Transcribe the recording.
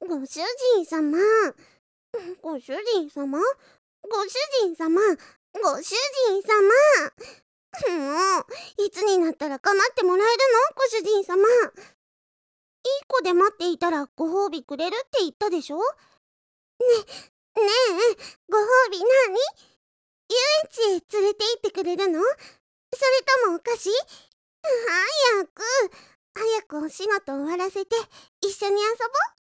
ご主人様、ご主人様、ご主人様、ご主人様。もう、いつになったら構ってもらえるの、ご主人様。いい子で待っていたらご褒美くれるって言ったでしょ。ねえ、ご褒美何？遊園地へ連れて行ってくれるの？それともお菓子？早くお仕事終わらせて一緒に遊ぼう。